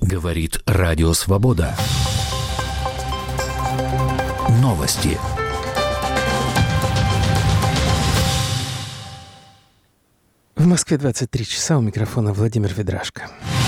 Говорит Радио Свобода. Новости. В Москве 23 часа, у микрофона Владимир Ведрашко.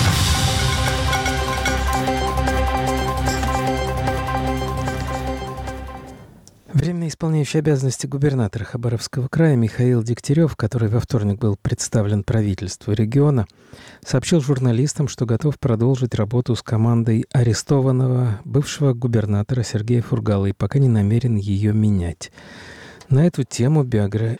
Временно исполняющий обязанности губернатора Хабаровского края Михаил Дегтярев, который во вторник был представлен правительству региона, сообщил журналистам, что готов продолжить работу с командой арестованного бывшего губернатора Сергея Фургала и пока не намерен ее менять. На эту тему В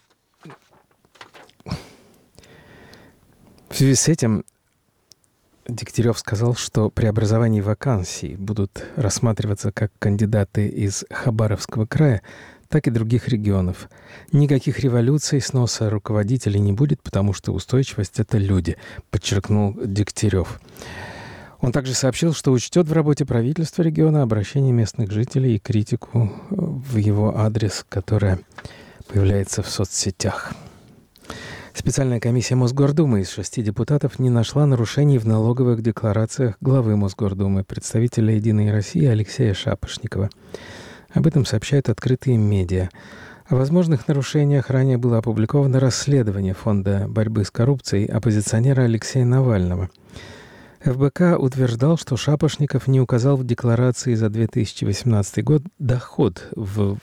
связи с этим Дегтярев сказал, что при образовании вакансий будут рассматриваться как кандидаты из Хабаровского края, так и других регионов. Никаких революций, сноса руководителей не будет, потому что устойчивость — это люди, подчеркнул Дегтярев. Он также сообщил, что учтет в работе правительства региона обращение местных жителей и критику в его адрес, которая появляется в соцсетях. Специальная комиссия Мосгордумы из 6 депутатов не нашла нарушений в налоговых декларациях главы Мосгордумы, представителя «Единой России» Алексея Шапошникова. Об этом сообщают открытые медиа. О возможных нарушениях ранее было опубликовано расследование Фонда борьбы с коррупцией оппозиционера Алексея Навального. ФБК утверждал, что Шапошников не указал в декларации за 2018 год доход в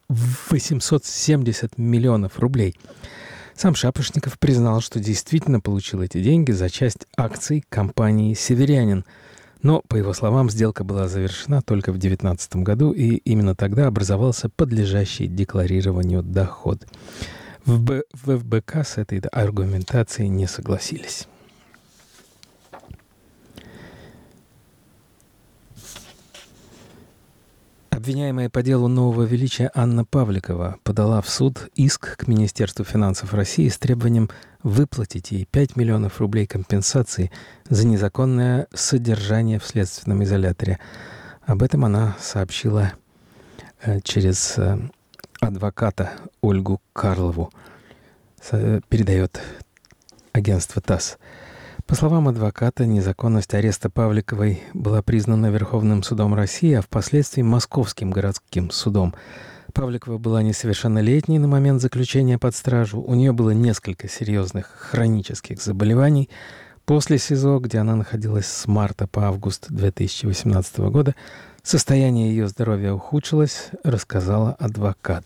870 миллионов рублей. Сам Шапошников признал, что действительно получил эти деньги за часть акций компании «Северянин». Но, по его словам, сделка была завершена только в 2019 году, и именно тогда образовался подлежащий декларированию доход. В ФБК с этой аргументацией не согласились. Обвиняемая по делу Нового Величия Анна Павликова подала в суд иск к Министерству финансов России с требованием выплатить ей 5 миллионов рублей компенсации за незаконное содержание в следственном изоляторе. Об этом она сообщила через адвоката Ольгу Карлову, передает агентство ТАСС. По словам адвоката, незаконность ареста Павликовой была признана Верховным судом России, а впоследствии Московским городским судом. Павликова была несовершеннолетней на момент заключения под стражу. У нее было несколько серьезных хронических заболеваний. После СИЗО, где она находилась с марта по август 2018 года, состояние ее здоровья ухудшилось, рассказала адвокат.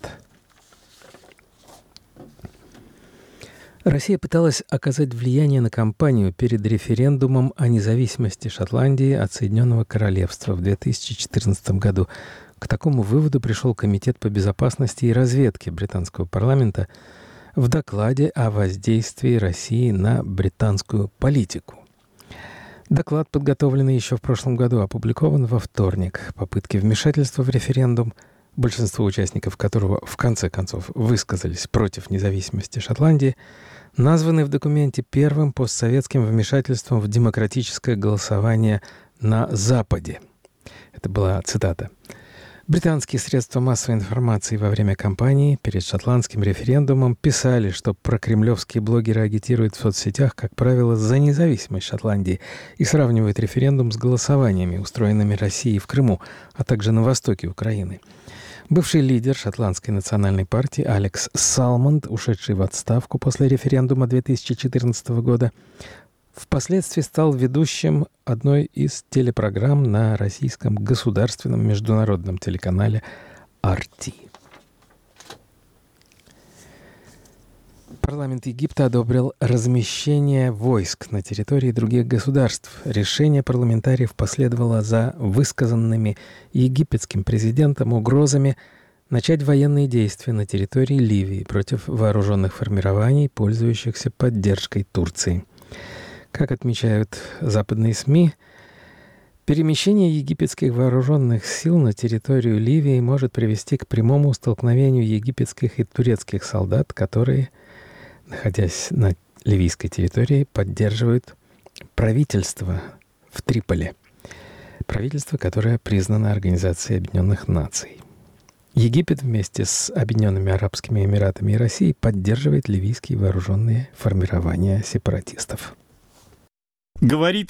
Россия пыталась оказать влияние на кампанию перед референдумом о независимости Шотландии от Соединенного Королевства в 2014 году. К такому выводу пришел Комитет по безопасности и разведке британского парламента в докладе о воздействии России на британскую политику. Доклад, подготовленный еще в прошлом году, опубликован во вторник. Попытки вмешательства в референдум, большинство участников которого в конце концов высказались против независимости Шотландии, названы в документе первым постсоветским вмешательством в демократическое голосование на Западе. Это была цитата. Британские средства массовой информации во время кампании перед шотландским референдумом писали, что прокремлевские блогеры агитируют в соцсетях, как правило, за независимость Шотландии и сравнивают референдум с голосованиями, устроенными Россией в Крыму, а также на востоке Украины. Бывший лидер шотландской национальной партии Алекс Салмонд, ушедший в отставку после референдума 2014 года, впоследствии стал ведущим одной из телепрограмм на российском государственном международном телеканале RT. Парламент Египта одобрил размещение войск на территории других государств. Решение парламентариев последовало за высказанными египетским президентом угрозами начать военные действия на территории Ливии против вооруженных формирований, пользующихся поддержкой Турции. Как отмечают западные СМИ, перемещение египетских вооруженных сил на территорию Ливии может привести к прямому столкновению египетских и турецких солдат, которые, находясь на ливийской территории, поддерживают правительство в Триполи. Правительство, которое признано Организацией Объединенных Наций. Египет вместе с Объединенными Арабскими Эмиратами и Россией поддерживает ливийские вооруженные формирования сепаратистов. Говорит